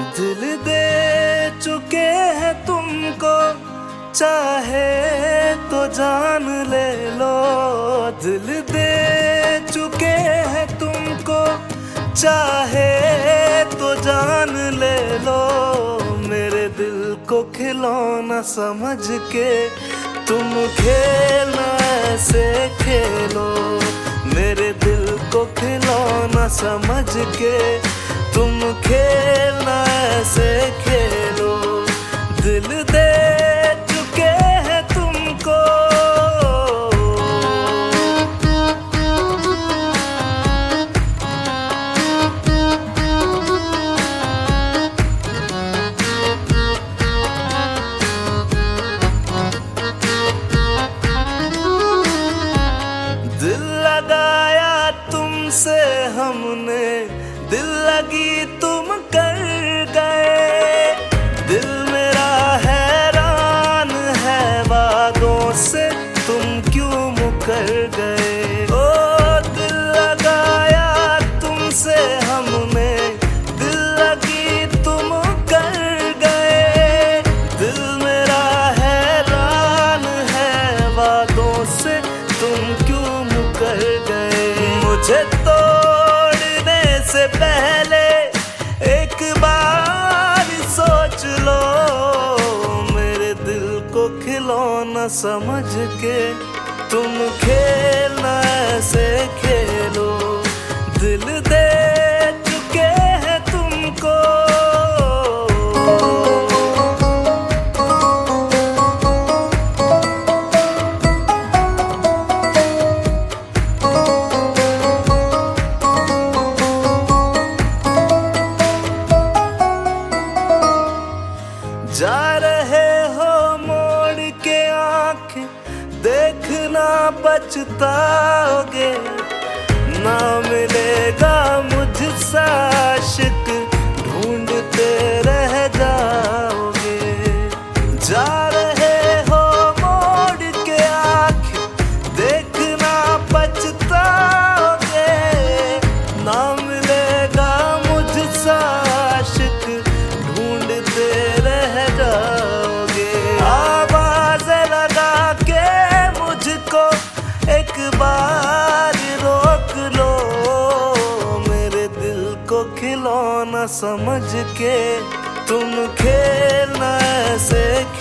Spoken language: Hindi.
दिल दे चुके हैं तुमको, चाहे तो जान ले लो। दिल दे चुके हैं तुमको, चाहे तो जान ले लो। मेरे दिल को खिलौना समझ के तुम खेलना ऐसे खेलो। मेरे दिल को खिलौना समझ के तुम खेलना ऐसे खेलो। दिल दे चुके हैं तुमको। दिल लगाया तुमसे हमने, दिल लगी तुम कर गए। दिल मेरा हैरान है वादों से, तुम क्यों मुकर गए। ओ दिल लगाया तुमसे हमने, दिल लगी तुम कर गए। दिल मेरा हैरान है वादों से, तुम क्यों मुकर गए। मुझे तोड़ने से पहले एक बार सोच लो। मेरे दिल को खिलौना समझ के तुम खेलना ऐसे खेलो। दिल दे चुके हैं तुमको। जा रहे हो मोड़ के आंखें, देखना पछताओगे। ना मिलेगा मुझसा आशिक, ढूंढते रह जाओगे। जा रहे हो मोड़ के आंखें, देखना पछताओगे। ना मिलेगा मुझसा आशिक, ढूंढते रह जाओगे। आवाज लगा के मुझको एक बार रोक लो। मेरे दिल को खिलौना समझ के तुम खेलना ऐसे